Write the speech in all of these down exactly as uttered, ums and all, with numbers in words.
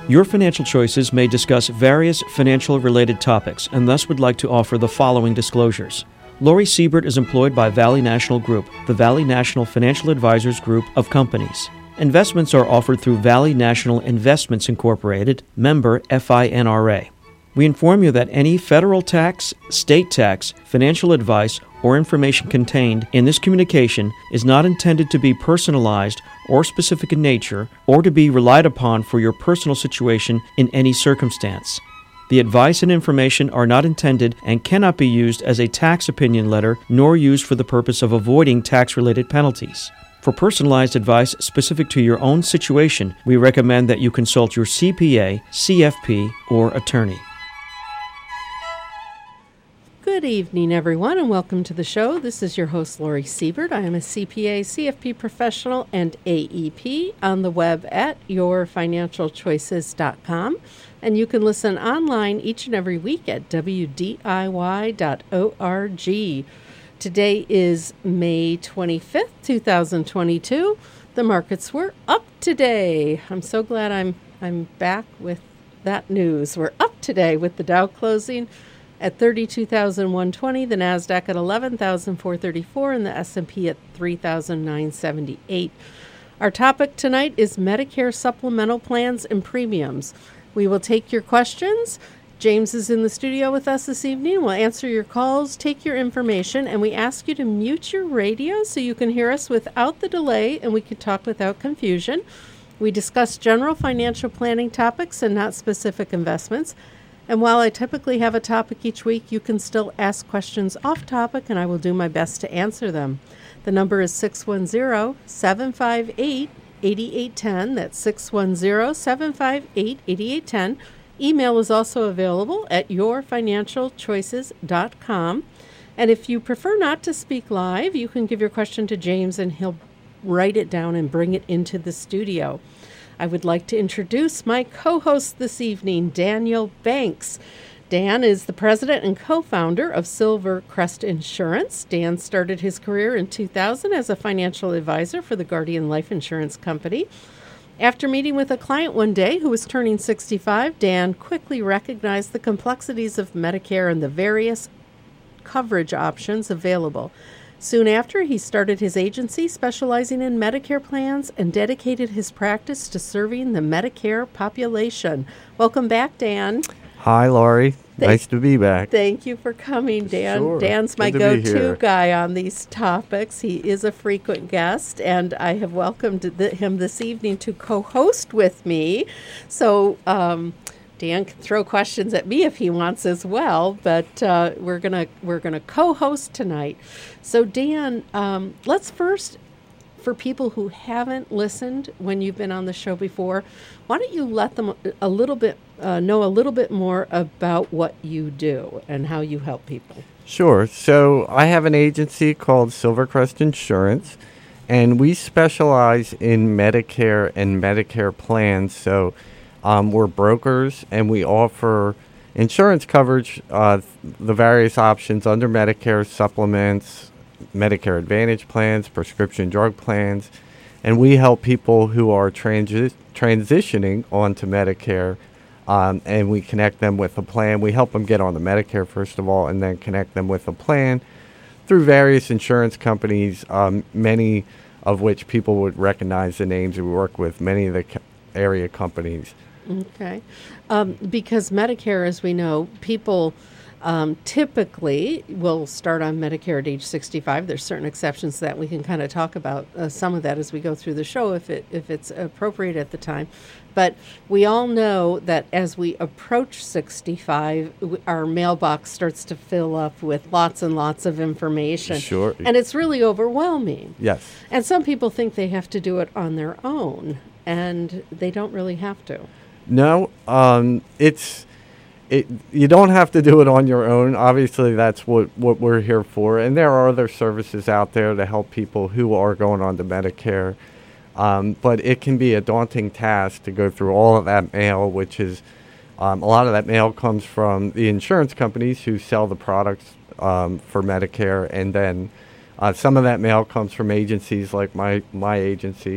Your financial choices may discuss various financial-related topics and thus would like to offer the following disclosures. Lori Siebert is employed by Valley National Group, the Valley National Financial Advisors Group of companies. Investments are offered through Valley National Investments Incorporated, member F I N R A. We inform you that any federal tax, state tax, financial advice, or information contained in this communication is not intended to be personalized or specific in nature or to be relied upon for your personal situation in any circumstance. The advice and information are not intended and cannot be used as a tax opinion letter nor used for the purpose of avoiding tax-related penalties. For personalized advice specific to your own situation, we recommend that you consult your C P A, C F P, or attorney. Good evening, everyone, and welcome to the show. This is your host, Lori Siebert. I am a C P A, C F P professional, and A E P on the web at your financial choices dot com. And you can listen online each and every week at w d i y dot org. Today is May twenty-fifth, twenty twenty-two. The markets were up today. I'm so glad I'm I'm back with that news. We're up today with the Dow closing at thirty-two thousand one hundred twenty, the NASDAQ at eleven thousand four hundred thirty-four, and the S and P at three thousand nine hundred seventy-eight. Our topic tonight is Medicare supplemental plans and premiums. We will take your questions. James is in the studio with us this evening. We'll answer your calls, take your information, and we ask you to mute your radio so you can hear us without the delay and we can talk without confusion. We discuss general financial planning topics and not specific investments. And while I typically have a topic each week, you can still ask questions off topic, and I will do my best to answer them. The number is six one zero, seven five eight, eight eight one zero. That's six one zero, seven five eight, eight eight one zero. Email is also available at your financial choices dot com. And if you prefer not to speak live, you can give your question to James, and he'll write it down and bring it into the studio. I would like to introduce my co-host this evening, Daniel Banks. Dan is the president and co-founder of Silver Crest Insurance. Dan started his career in two thousand as a financial advisor for the Guardian Life Insurance Company. After meeting with a client one day who was turning sixty-five, Dan quickly recognized the complexities of Medicare and the various coverage options available. Soon after, he started his agency specializing in Medicare plans and dedicated his practice to serving the Medicare population. Welcome back, Dan. Hi, Lori. Thank, nice to be back. Thank you for coming, Dan. Sure. Dan's my Good to go-to guy on these topics. He is a frequent guest, and I have welcomed th- him this evening to co-host with me. So um, Dan can throw questions at me if he wants as well, but uh, we're gonna we're gonna co-host tonight. So Dan, um, let's first, for people who haven't listened when you've been on the show before, why don't you let them a little bit uh, know a little bit more about what you do and how you help people? Sure. So I have an agency called Silvercrest Insurance, and we specialize in Medicare and Medicare plans. So um, we're brokers, and we offer insurance coverage, uh, the various options under Medicare, supplements, Medicare Advantage plans, prescription drug plans, and we help people who are transi- transitioning onto Medicare, um, and we connect them with a plan. We help them get on the Medicare, first of all, and then connect them with a plan through various insurance companies, um, many of which people would recognize the names. We work with many of the co- area companies. Okay. Um, because Medicare, as we know, people Um, typically, we'll start on Medicare at age sixty-five. There's certain exceptions to that. We can kind of talk about uh, some of that as we go through the show if it if it's appropriate at the time. But we all know that as we approach sixty-five, w- our mailbox starts to fill up with lots and lots of information. Sure. And it's really overwhelming. Yes. And some people think they have to do it on their own, and they don't really have to. No, um, it's... It, you don't have to do it on your own. Obviously, that's what, what we're here for. And there are other services out there to help people who are going on to Medicare. Um, but it can be a daunting task to go through all of that mail, which is um, a lot of that mail comes from the insurance companies who sell the products um, for Medicare. And then uh, some of that mail comes from agencies like my, my agency.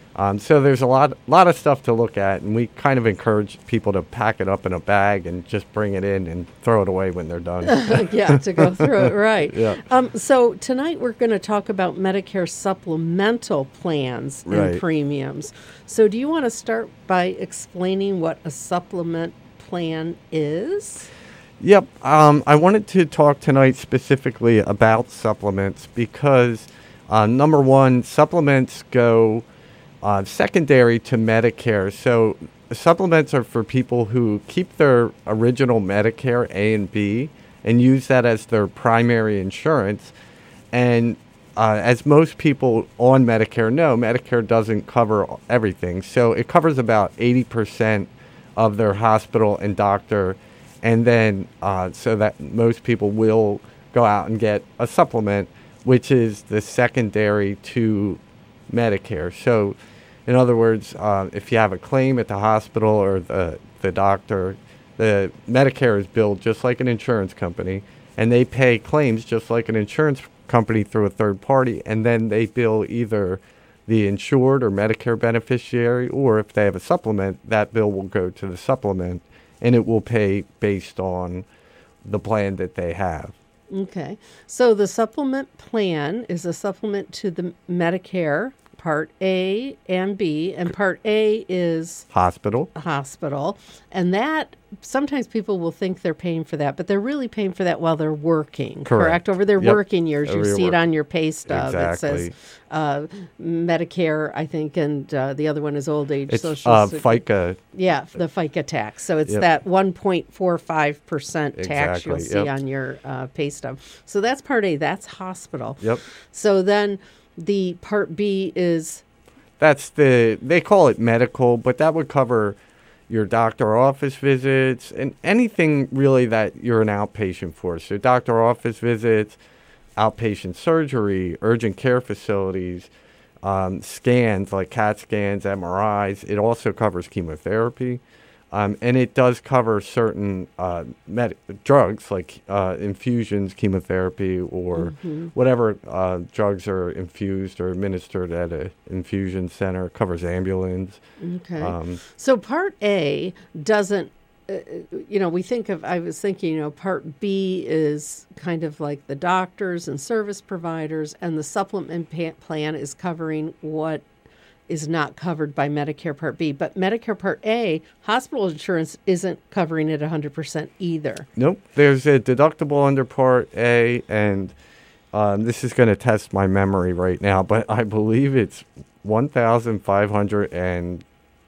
Um, so there's a lot, lot of stuff to look at, and we kind of encourage people to pack it up in a bag and just bring it in and throw it away when they're done. Yeah, to go through it, right. Yeah. Um, so tonight we're going to talk about Medicare supplemental plans and Right. premiums. So do you want to start by explaining what a supplement plan is? Yep. Um, I wanted to talk tonight specifically about supplements because, uh, number one, supplements go uh, secondary to Medicare. So supplements are for people who keep their original Medicare A and B and use that as their primary insurance. And uh, as most people on Medicare know, Medicare doesn't cover everything. So it covers about eighty percent of their hospital and doctor. And then uh, so that most people will go out and get a supplement, which is the secondary to Medicare. So in other words, uh, if you have a claim at the hospital or the, the doctor, the Medicare is billed just like an insurance company, and they pay claims just like an insurance company through a third party, and then they bill either the insured or Medicare beneficiary, or if they have a supplement, that bill will go to the supplement, and it will pay based on the plan that they have. Okay. So the supplement plan is a supplement to the Medicare Part A and B, and Part A is Hospital. hospital, and that sometimes people will think they're paying for that, but they're really paying for that while they're working, correct? Correct. Over their Yep. working years, Over you your see it work- on your pay stub. It says Exactly. uh, Medicare, I think, and uh, the other one is old age It's social. uh, Sec- FICA. Yeah, the FICA tax. So it's Yep. that one point four five percent tax you'll Exactly, see yep. on your uh, pay stub. So that's Part A. That's hospital. Yep. So then the Part B is That's the, they call it medical, but that would cover your doctor office visits and anything really that you're an outpatient for. So doctor office visits, outpatient surgery, urgent care facilities, um, scans like CAT scans, M R Is. It also covers chemotherapy. Um, and it does cover certain uh, med- drugs like uh, infusions, chemotherapy, or whatever uh, drugs are infused or administered at an infusion center. It covers ambulance. okay. Um, So Part A doesn't, uh, you know, we think of, I was thinking, you know, Part B is kind of like the doctors and service providers, and the supplement pa- plan is covering what is not covered by Medicare Part B. But Medicare Part A, hospital insurance isn't covering it one hundred percent either. Nope. There's a deductible under Part A, and um, this is going to test my memory right now, but I believe it's one thousand five hundred and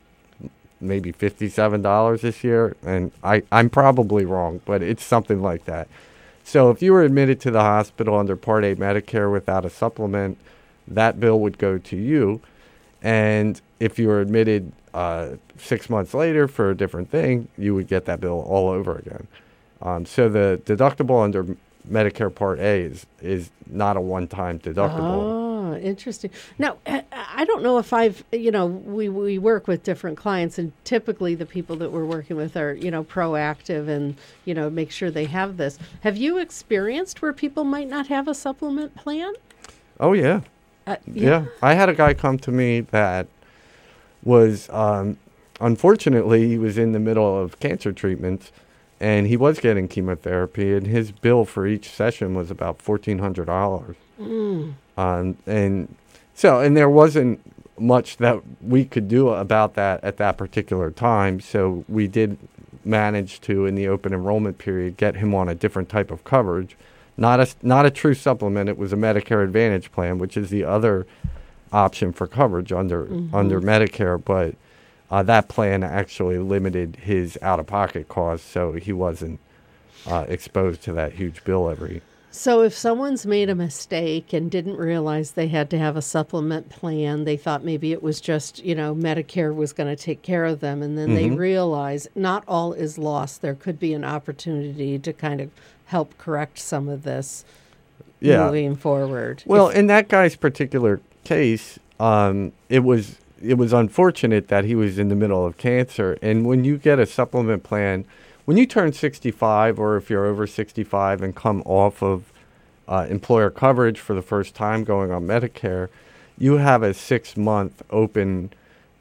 maybe fifty-seven dollars this year, and I, I'm probably wrong, but it's something like that. So if you were admitted to the hospital under Part A Medicare without a supplement, that bill would go to you. And if you were admitted uh, six months later for a different thing, you would get that bill all over again. Um, so the deductible under Medicare Part A is, is not a one-time deductible. Oh, interesting. Now, I I don't know if I've, you know, we, we work with different clients, and typically the people that we're working with are, you know, proactive and, you know, make sure they have this. Have you experienced where people might not have a supplement plan? Oh, yeah. Uh, Yeah. I had a guy come to me that was, um, unfortunately, he was in the middle of cancer treatments, and he was getting chemotherapy, and his bill for each session was about fourteen hundred dollars. Mm. Um, and so, and there wasn't much that we could do about that at that particular time. So we did manage to, in the open enrollment period, get him on a different type of coverage. Not a, not a true supplement. It was a Medicare Advantage plan, which is the other option for coverage under Mhm. under Medicare. But uh, that plan actually limited his out-of-pocket costs, so he wasn't uh, exposed to that huge bill every. So if someone's made a mistake and didn't realize they had to have a supplement plan, they thought maybe it was just, you know, Medicare was going to take care of them, and then they Mhm. realize not all is lost. There could be an opportunity to kind of help correct some of this Yeah. moving forward. Well, If- in that guy's particular case, um, it was it was unfortunate that he was in the middle of cancer. And when you get a supplement plan, when you turn sixty-five, or if you're over sixty-five and come off of uh, employer coverage for the first time going on Medicare, you have a six-month open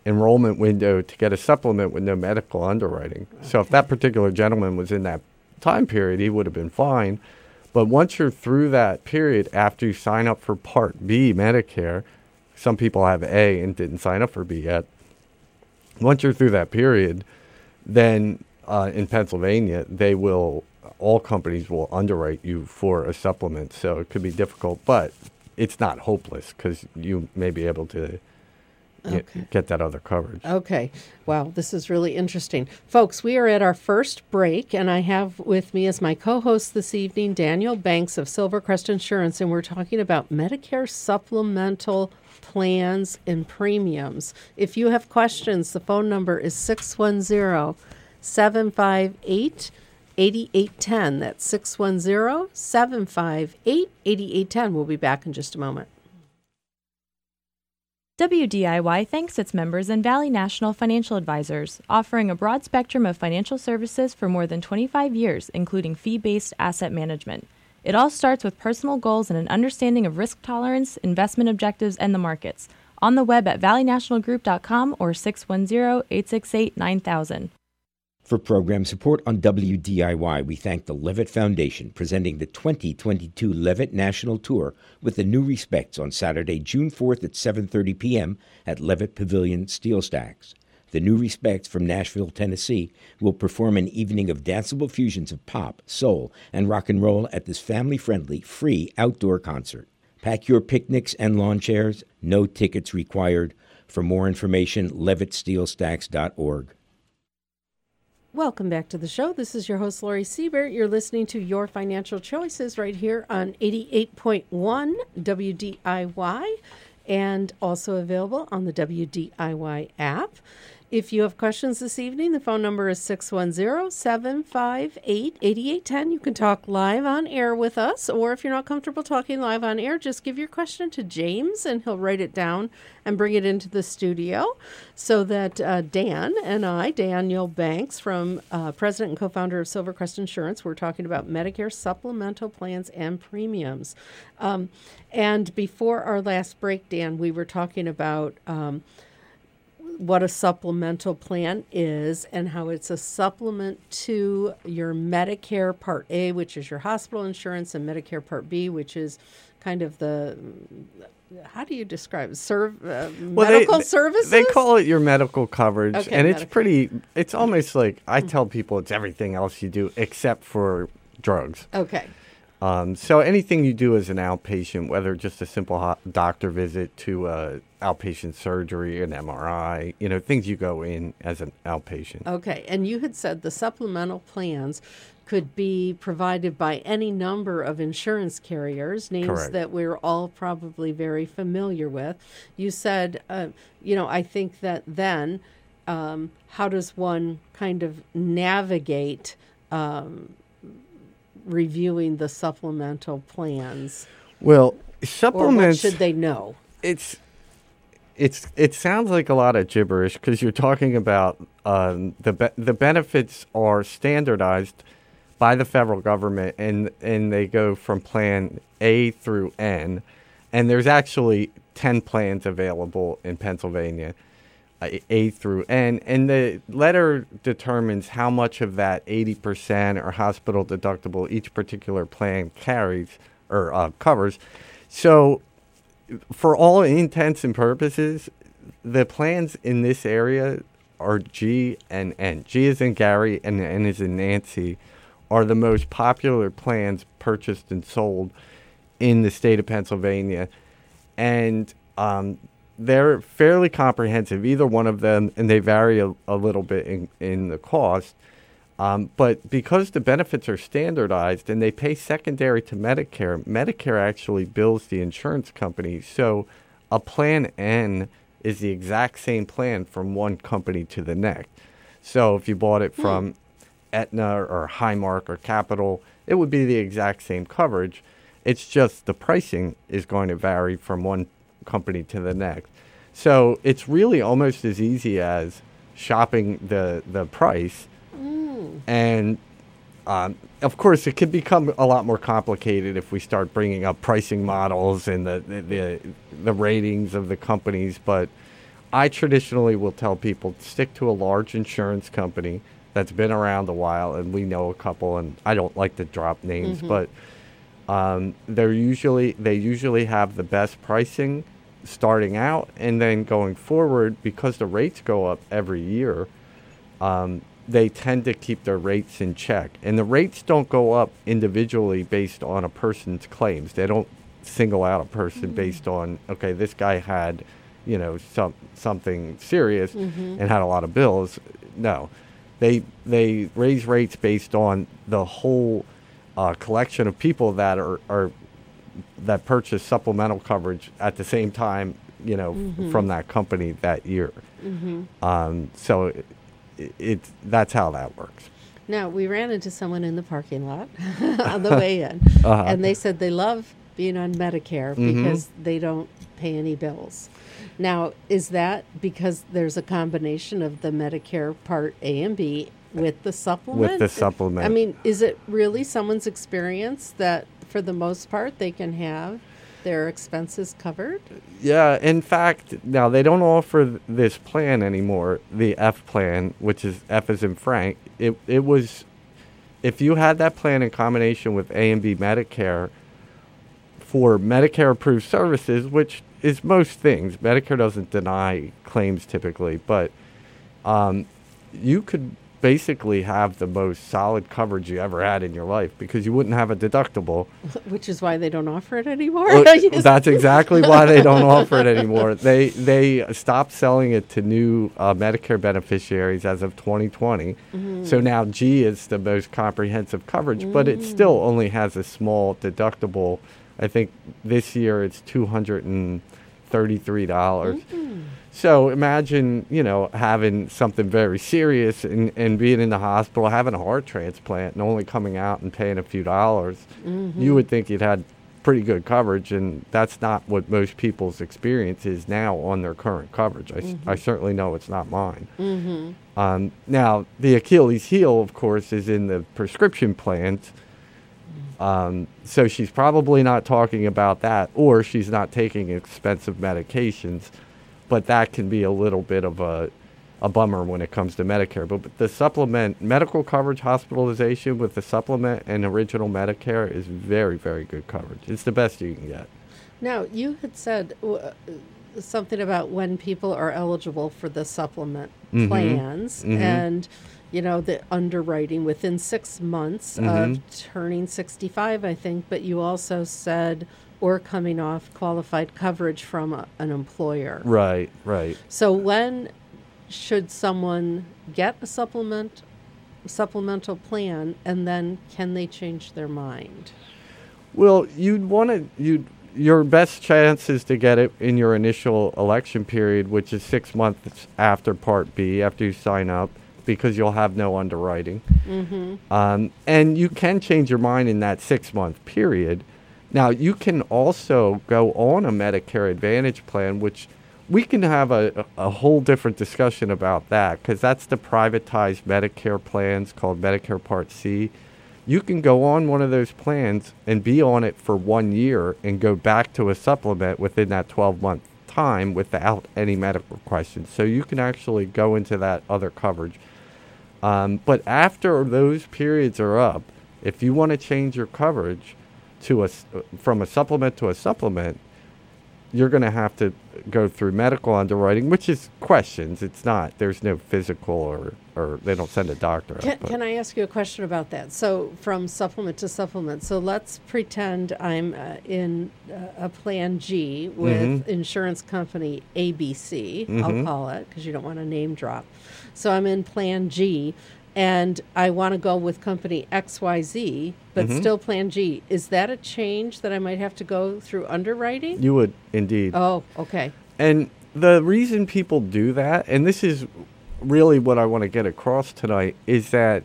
enrollment window to get a supplement with no medical underwriting. Okay. So if that particular gentleman was in that time period, he would have been fine. But once you're through that period, after you sign up for Part B Medicare, some people have A and didn't sign up for B yet. Once you're through that period, then uh, in Pennsylvania, they will, all companies will underwrite you for a supplement. So it could be difficult, but it's not hopeless because you may be able to Okay. Get, get that other coverage. Okay. Wow, this is really interesting. Folks, we are at our first break, and I have with me as my co-host this evening, Daniel Banks of Silvercrest Insurance, and we're talking about Medicare supplemental plans and premiums. If you have questions, the phone number is six one zero, seven five eight, eight eight one zero. That's six one zero, seven five eight, eight eight one zero. We'll be back in just a moment. W D I Y thanks its members and Valley National Financial Advisors, offering a broad spectrum of financial services for more than twenty-five years, including fee-based asset management. It all starts with personal goals and an understanding of risk tolerance, investment objectives, and the markets. On the web at valley national group dot com or six one zero, eight six eight, nine thousand. For program support on W D I Y, we thank the Levitt Foundation, presenting the twenty twenty-two Levitt National Tour with the New Respects on Saturday, June fourth at seven thirty p.m. at Levitt Pavilion Steel Stacks. The New Respects from Nashville, Tennessee, will perform an evening of danceable fusions of pop, soul, and rock and roll at this family-friendly, free outdoor concert. Pack your picnics and lawn chairs. No tickets required. For more information, levitt steel stacks dot org. Welcome back to the show. This is your host, Lori Siebert. You're listening to Your Financial Choices right here on eighty-eight point one W D I Y and also available on the W D I Y app. If you have questions this evening, the phone number is six one zero, seven five eight, eight eight one zero. You can talk live on air with us, or if you're not comfortable talking live on air, just give your question to James, and he'll write it down and bring it into the studio so that uh, Dan and I, Daniel Banks, from uh, president and co-founder of Silvercrest Insurance, we're talking about Medicare supplemental plans and premiums. Um, and before our last break, Dan, we were talking about um, what a supplemental plan is and how it's a supplement to your Medicare Part A, which is your hospital insurance, and Medicare Part B, which is kind of the, how do you describe it? Serv, uh, well, medical they, services? They call it your medical coverage. Okay, and medical. It's pretty, it's almost like, I tell people it's everything else you do except for drugs. Okay. Um, so anything you do as an outpatient, whether just a simple ho- doctor visit to uh, outpatient surgery, an M R I, you know, things you go in as an outpatient. Okay. And you had said the supplemental plans could be provided by any number of insurance carriers, names Correct. that we're all probably very familiar with. You said, uh, you know, I think that then um, how does one kind of navigate um reviewing the supplemental plans? Well, Or supplements. what should they know? It's it's it sounds like a lot of gibberish because you're talking about um, the be- the benefits are standardized by the federal government, and and they go from Plan A through N, and there's actually ten plans available in Pennsylvania. A through N, and the letter determines how much of that eighty percent or hospital deductible each particular plan carries or uh, covers. So for all intents and purposes, the plans in this area are G and N. G is in Gary and N is in Nancy, are the most popular plans purchased and sold in the state of Pennsylvania. And um, they're fairly comprehensive, either one of them, and they vary a, a little bit in, in the cost. Um, but because the benefits are standardized and they pay secondary to Medicare, Medicare actually bills the insurance company. So a Plan N is the exact same plan from one company to the next. So if you bought it from Aetna or Highmark or Capital, it would be the exact same coverage. It's just the pricing is going to vary from one company to the next. So it's really almost as easy as shopping the the price. Mm. And um, of course, it could become a lot more complicated if we start bringing up pricing models and the the, the, the ratings of the companies. But I traditionally will tell people stick to a large insurance company that's been around a while, and we know a couple, and I don't like to drop names, mm-hmm. but um, they're usually they usually have the best pricing starting out, and then going forward, because the rates go up every year, um, they tend to keep their rates in check. And the rates don't go up individually based on a person's claims. They don't single out a person mm-hmm. based on, okay, this guy had, you know, some something serious mm-hmm. and had a lot of bills. No, they they raise rates based on the whole uh, collection of people that are, are that purchase supplemental coverage at the same time, you know, mm-hmm. f- from that company that year. Mm-hmm. Um, so it, it that's how that works. Now, we ran into someone in the parking lot on the way in, uh-huh. and they said they love being on Medicare mm-hmm. because they don't pay any bills. Now, is that because there's a combination of the Medicare Part A and B with the supplement? With the supplement. I mean, is it really someone's experience that, for the most part, they can have their expenses covered? Yeah, in fact, now they don't offer th- this plan anymore, the F plan, which is F as in Frank. It it was, if you had that plan in combination with A and B Medicare for Medicare approved services, which is most things. Medicare doesn't deny claims typically, but um, you could basically have the most solid coverage you ever had in your life because you wouldn't have a deductible. Which is why they don't offer it anymore. Well, that's exactly why they don't offer it anymore. They they stopped selling it to new uh, Medicare beneficiaries as of twenty twenty. Mm-hmm. So now G is the most comprehensive coverage, mm-hmm. but it still only has a small deductible. I think this year it's two hundred thirty-three dollars. Mm-hmm. So imagine, you know, having something very serious and, and being in the hospital, having a heart transplant and only coming out and paying a few dollars. Mm-hmm. You would think you'd had pretty good coverage, and that's not what most people's experience is now on their current coverage. I, mm-hmm. I certainly know it's not mine. Mm-hmm. Um, now, the Achilles heel, of course, is in the prescription plans. Um, so she's probably not talking about that, or she's not taking expensive medications. But that can be a little bit of a, a bummer when it comes to Medicare. But, but the supplement, medical coverage hospitalization with the supplement and original Medicare is very, very good coverage. It's the best you can get. Now, you had said uh, something about when people are eligible for the supplement mm-hmm. plans mm-hmm. and, you know, the underwriting within six months mm-hmm. of turning sixty-five, I think. But you also said, or coming off qualified coverage from a, an employer. Right, right. So when should someone get a supplement, supplemental plan, and then can they change their mind? Well, you'd want to, you'd, your best chance is to get it in your initial election period, which is six months after Part B, after you sign up, because you'll have no underwriting. Mm-hmm. Um, and you can change your mind in that six-month period. Now, you can also go on a Medicare Advantage plan, which we can have a, a whole different discussion about that, because that's the privatized Medicare plans called Medicare Part C. You can go on one of those plans and be on it for one year and go back to a supplement within that twelve-month time without any medical questions. So you can actually go into that other coverage. Um, but after those periods are up, if you want to change your coverage, to a, from a supplement to a supplement, you're going to have to go through medical underwriting, which is questions. It's not, there's no physical or, or they don't send a doctor can, out. Can I ask you a question about that? So from supplement to supplement, so let's pretend I'm uh, in uh, a plan G with mm-hmm. insurance company A B C, mm-hmm. I'll call it, because you don't want to name drop. So I'm in plan G, and I want to go with company X Y Z, but mm-hmm. still plan G. Is that a change that I might have to go through underwriting? You would, indeed. Oh, okay. And the reason people do that, and this is really what I want to get across tonight, is that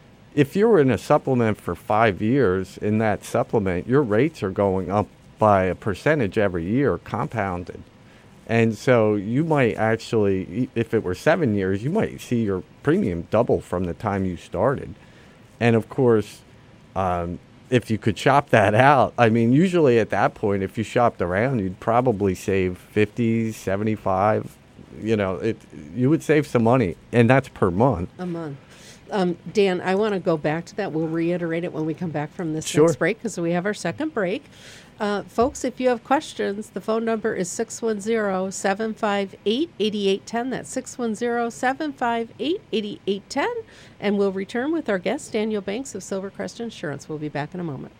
if you're in a supplement for five years, in that supplement, your rates are going up by a percentage every year, compounded. And so you might actually, if it were seven years, you might see your premium double from the time you started. And of course, um, if you could shop that out, I mean, usually at that point, if you shopped around, you'd probably save fifty, seventy-five, you know, it you would save some money, and that's per month. A month. Um, Dan, I want to go back to that. We'll reiterate it when we come back from this Sure. next break because we have our second break. Uh, folks, if you have questions, the phone number is six one zero, seven five eight, eight eight one zero. That's six one zero, seven five eight, eight eight one zero. And we'll return with our guest, Daniel Banks of Silvercrest Insurance. We'll be back in a moment.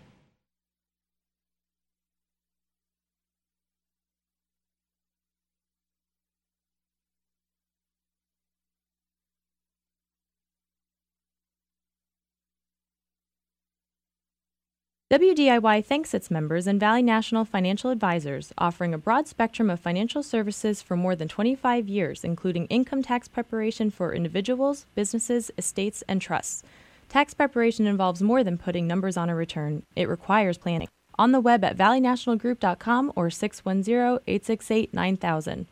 W D I Y thanks its members and Valley National Financial Advisors, offering a broad spectrum of financial services for more than twenty-five years, including income tax preparation for individuals, businesses, estates, and trusts. Tax preparation involves more than putting numbers on a return. It requires planning. On the web at valley national group dot com or six one zero, eight six eight, nine thousand.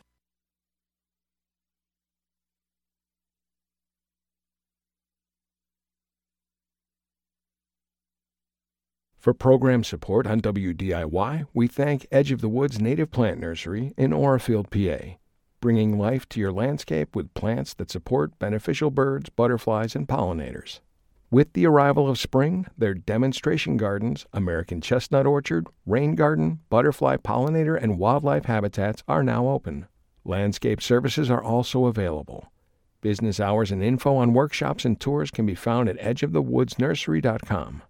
For program support on W D I Y, we thank Edge of the Woods Native Plant Nursery in Orafield, P A, bringing life to your landscape with plants that support beneficial birds, butterflies, and pollinators. With the arrival of spring, their demonstration gardens, American Chestnut Orchard, Rain Garden, butterfly pollinator, and wildlife habitats are now open. Landscape services are also available. Business hours and info on workshops and tours can be found at edge of the woods nursery dot com.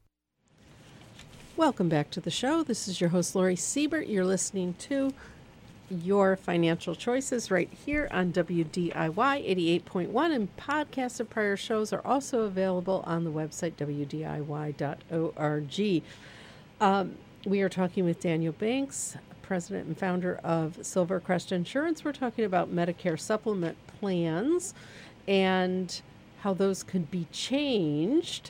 Welcome back to the show. This is your host, Lori Siebert. You're listening to Your Financial Choices right here on W D I Y eighty-eight point one, and podcasts of prior shows are also available on the website w d i y dot org. Um, we are talking with Daniel Banks, president and founder of Silvercrest Insurance. We're talking about Medicare supplement plans and how those could be changed.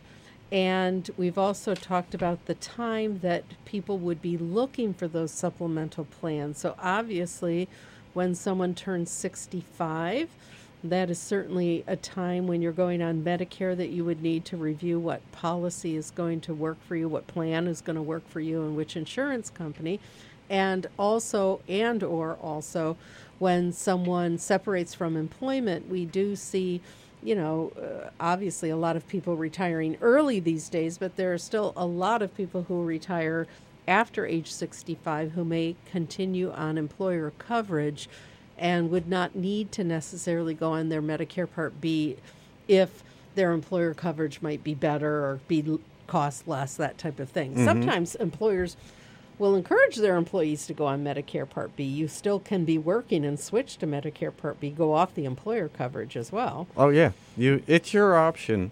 And we've also talked about the time that people would be looking for those supplemental plans. So obviously, when someone turns sixty-five, that is certainly a time when you're going on Medicare that you would need to review what policy is going to work for you, what plan is going to work for you, and which insurance company. And also, and or also, when someone separates from employment, we do see you know, uh, obviously a lot of people retiring early these days, but there are still a lot of people who retire after age sixty-five who may continue on employer coverage and would not need to necessarily go on their Medicare Part B if their employer coverage might be better or be cost less, that type of thing. Mm-hmm. Sometimes employers will encourage their employees to go on Medicare Part B. You still can be working and switch to Medicare Part B, go off the employer coverage as well. Oh, yeah. You, it's your option.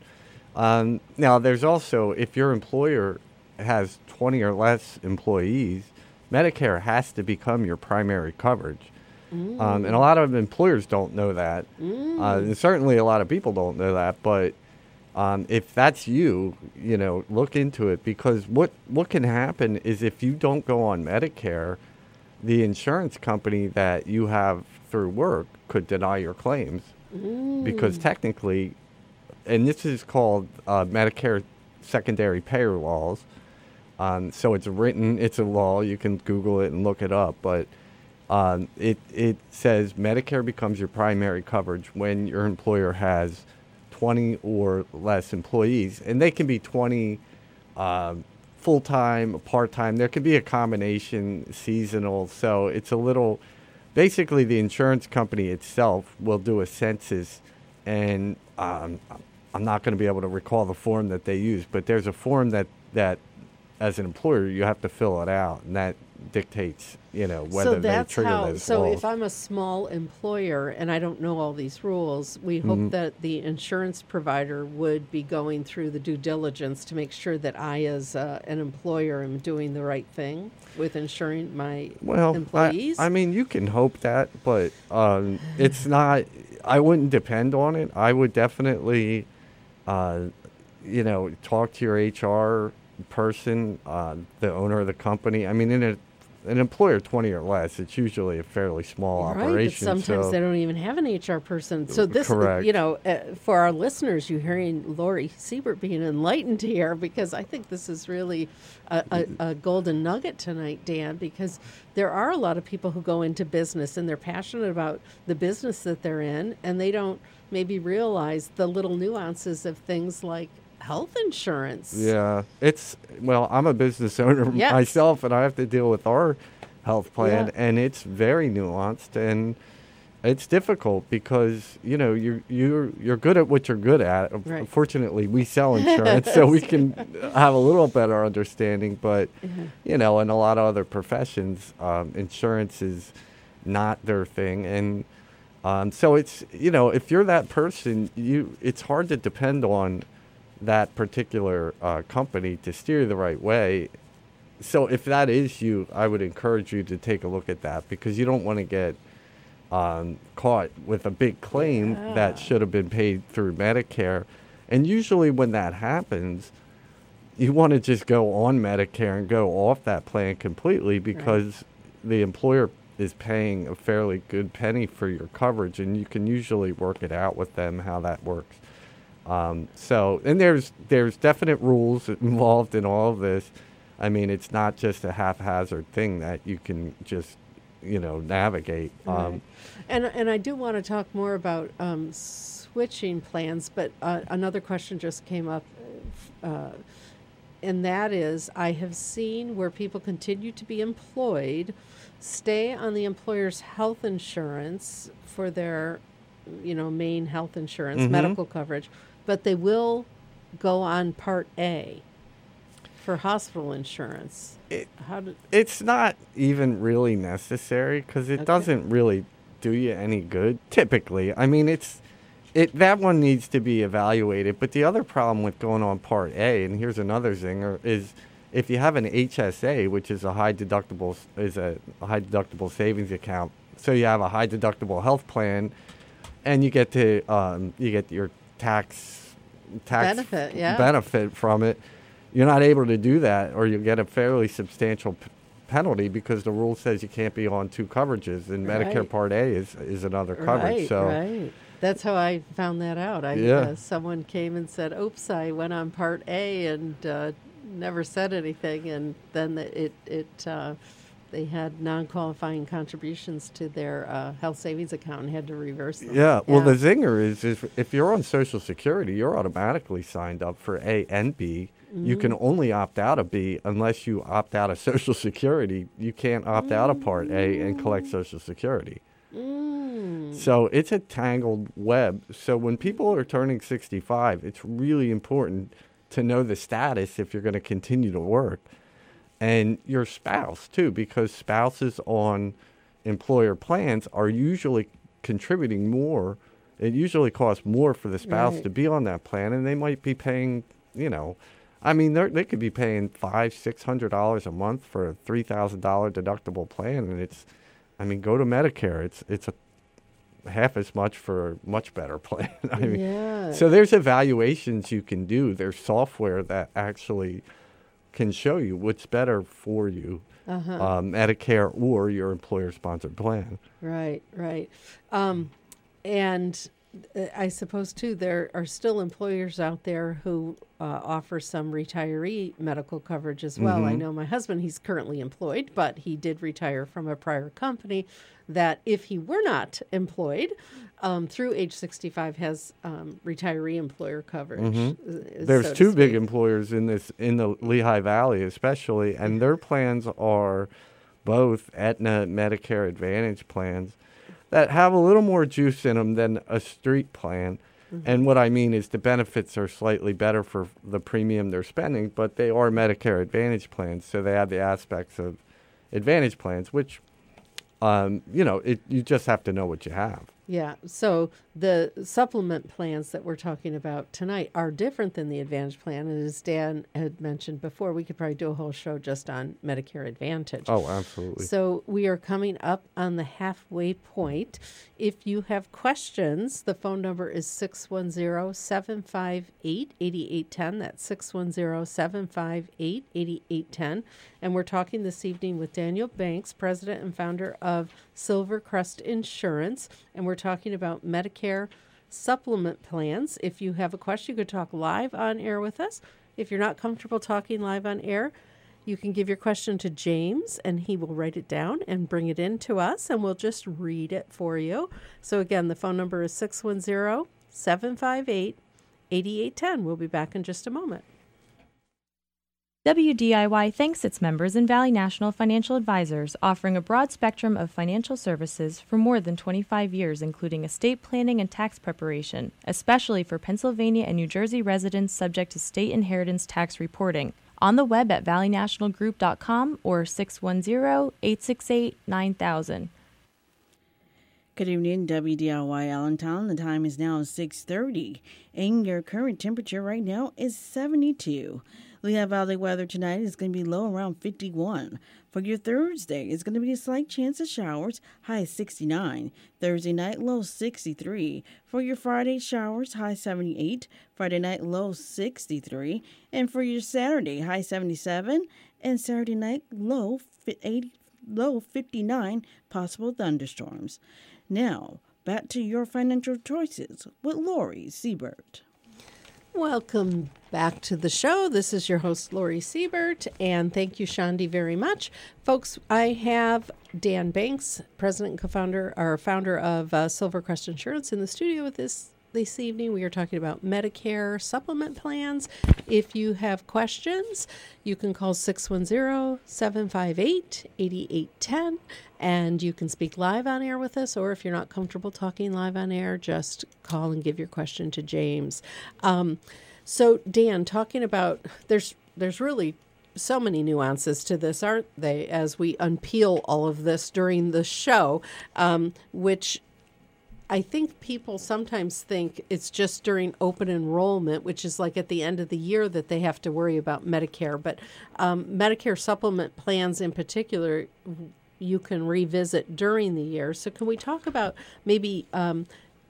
Um, now, there's also, if your employer has twenty or less employees, Medicare has to become your primary coverage. Mm. Um, and a lot of employers don't know that. Mm. Uh, and certainly a lot of people don't know that, but Um, if that's you, you know, look into it, because what, what can happen is if you don't go on Medicare, the insurance company that you have through work could deny your claims. Mm. Because technically, and this is called uh, Medicare secondary payer laws. Um, so it's written, it's a law. You can Google it and look it up. But um, it, it says Medicare becomes your primary coverage when your employer has twenty or less employees, and they can be twenty um, full-time, part-time. There can be a combination, seasonal. So it's a little, basically the insurance company itself will do a census, and um, I'm not going to be able to recall the form that they use, but there's a form that, that as an employer you have to fill it out, and that dictates, you know, whether so that's they trigger how, those So laws. if I'm a small employer and I don't know all these rules, we hope Mm-hmm. that the insurance provider would be going through the due diligence to make sure that I, as uh, an employer, am doing the right thing with insuring my well, employees. I, I mean, you can hope that, but um, it's not, I wouldn't depend on it. I would definitely, uh, you know, talk to your H R person, uh, the owner of the company. I mean, in a an employer twenty or less, it's usually a fairly small Right, but operation. sometimes so they don't even have an H R person. So this, Correct. you know, uh, for our listeners, you're hearing Lori Siebert being enlightened here, because I think this is really a, a, a golden nugget tonight, Dan, because there are a lot of people who go into business and they're passionate about the business that they're in, and they don't maybe realize the little nuances of things like health insurance. Yeah, it's, well, I'm a business owner Yes. myself, and I have to deal with our health plan, Yeah. and it's very nuanced, and it's difficult because, you know, you're, you're, you're good at what you're good at. Right. Fortunately, we sell insurance, so we can have a little better understanding, but, Mm-hmm. you know, in a lot of other professions, um, insurance is not their thing, and um, so it's, you know, if you're that person, you it's hard to depend on that particular uh, company to steer you the right way. So if that is you, I would encourage you to take a look at that, because you don't want to get um, caught with a big claim Yeah. that should have been paid through Medicare. And usually when that happens, you want to just go on Medicare and go off that plan completely, because the employer is paying a fairly good penny for your coverage, and you can usually work it out with them how that works. Um, so, and there's there's definite rules involved in all of this. I mean, it's not just a haphazard thing that you can just, you know, navigate. Um, Right. And and I do want to talk more about um, switching plans, but uh, another question just came up, uh, and that is, I have seen where people continue to be employed, stay on the employer's health insurance for their, you know, main health insurance, Mhm. medical coverage, but they will go on Part A for hospital insurance. It- How did, It's not even really necessary, because it Okay. doesn't really do you any good, typically. I mean, it's it that one needs to be evaluated. But the other problem with going on Part A, and here's another zinger, is if you have an H S A, which is a high deductible is a, a high deductible savings account, so you have a high deductible health plan, and you get to um, you get your tax tax Benefit, yeah. benefit from it. You're not able to do that, or you get a fairly substantial p- penalty, because the rule says you can't be on two coverages, and Medicare Right. Part A is is another coverage. right, so right. That's how I found that out. I, Yeah. uh, someone came and said, "Oops, I went on Part A and uh, never said anything," and then the, it it uh, they had non-qualifying contributions to their uh, health savings account and had to reverse them. Yeah, well, the zinger is, is if you're on Social Security, you're automatically signed up for A and B. You can only opt out of B unless you opt out of Social Security. You can't opt out of Part A and collect Social Security. Mm. So it's a tangled web. So when people are turning sixty-five, it's really important to know the status if you're going to continue to work. And your spouse, too, because spouses on employer plans are usually contributing more. It usually costs more for the spouse Right. to be on that plan, and they might be paying, you know, I mean, they they could be paying five, six hundred dollars a month for a three thousand dollar deductible plan, and it's, I mean, go to Medicare. It's it's a half as much for a much better plan. I mean, Yeah. so there's evaluations you can do. There's software that actually can show you what's better for you, Uh-huh. um, Medicare or your employer-sponsored plan. Right, right. Um, and uh, I suppose, too, there are still employers out there who uh, offer some retiree medical coverage as well. I Mhm. know my husband, he's currently employed, but he did retire from a prior company that if he were not employed, um, through age sixty-five has um, retiree employer coverage. Mhm. uh, There's so to two big speak. employers in this in the Lehigh Valley, especially, and their plans are both Aetna Medicare Advantage plans that have a little more juice in them than a street plan. And what I mean is the benefits are slightly better for the premium they're spending, but they are Medicare Advantage plans, so they have the aspects of Advantage plans, which, um, you know, it, you just have to know what you have. Yeah. So the supplement plans that we're talking about tonight are different than the Advantage plan. And as Dan had mentioned before, we could probably do a whole show just on Medicare Advantage. Oh, absolutely. So we are coming up on the halfway point. If you have questions, the phone number is six one zero, seven five eight, eight eight one zero. That's six one zero, seven five eight, eight eight one zero. And we're talking this evening with Daniel Banks, president and founder of Silvercrest Insurance. And we're talking about Medicare supplement plans. If you have a question, you could talk live on air with us. If you're not comfortable talking live on air, you can give your question to James, and he will write it down and bring it in to us, and we'll just read it for you. So again, the phone number is six one zero, seven five eight, eight eight one zero. We'll be back in just a moment. W D I Y thanks its members and Valley National Financial Advisors, offering a broad spectrum of financial services for more than twenty-five years, including estate planning and tax preparation, especially for Pennsylvania and New Jersey residents subject to state inheritance tax reporting. On the web at valley national group dot com or six one zero, eight six eight, nine thousand. Good evening, W D I Y Allentown. The time is now six thirty, and your current temperature right now is seventy-two. Lehigh Valley weather tonight is going to be low around fifty-one. For your Thursday, it's going to be a slight chance of showers, high sixty-nine. Thursday night, low sixty-three. For your Friday, showers, high seventy-eight. Friday night, low sixty-three. And for your Saturday, high seventy-seven. And Saturday night, low eighty, low fifty-nine, possible thunderstorms. Now, back to your financial choices with Lori Siebert. Welcome back to the show. This is your host, Lori Siebert, and thank you, Shandi, very much. Folks, I have Dan Banks, president and co-founder, or founder of uh, Silvercrest Insurance, in the studio with us this evening. We are talking about Medicare supplement plans. If you have questions, you can call six one zero, seven five eight, eight eight one zero, and you can speak live on air with us, or if you're not comfortable talking live on air, just call and give your question to James. Um, so, Dan, talking about, there's there's really so many nuances to this, aren't they, as we unpeel all of this during the show, um, which I think people sometimes think it's just during open enrollment, which is like at the end of the year, that they have to worry about Medicare. But um, Medicare supplement plans in particular, you can revisit during the year. So can we talk about maybe um,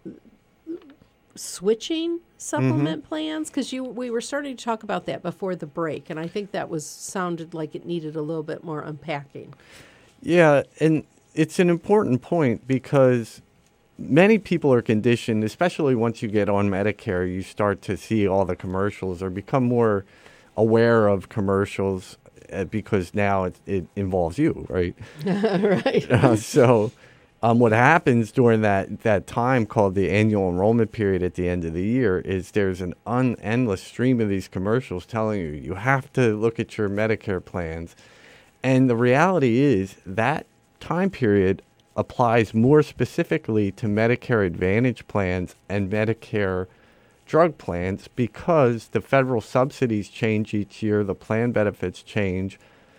switching supplement mm-hmm. plans? Because you we were starting to talk about that before the break, and I think that was sounded like it needed a little bit more unpacking. Yeah, and it's an important point because many people are conditioned, especially once you get on Medicare, you start to see all the commercials or become more aware of commercials uh, because now it, it involves you, right? Right. Uh, so um, what happens during that, that time called the annual enrollment period at the end of the year is there's an un- endless stream of these commercials telling you you have to look at your Medicare plans. And the reality is that time period applies more specifically to Medicare Advantage plans and Medicare drug plans because the federal subsidies change each year, the plan benefits change,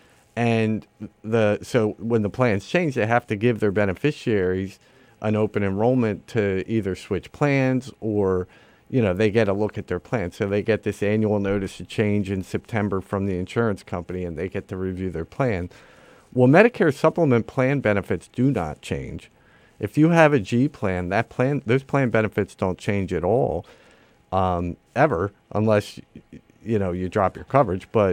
and the so when the plans change, they have to give their beneficiaries an open enrollment to either switch plans or, you know, they get a look at their plan. So they get this annual notice of change in September from the insurance company, and they get to review their plan. Well, Medicare supplement plan benefits do not change. If you have a G plan, that plan, those plan benefits don't change at all, um, ever, unless, you know, you drop your coverage. But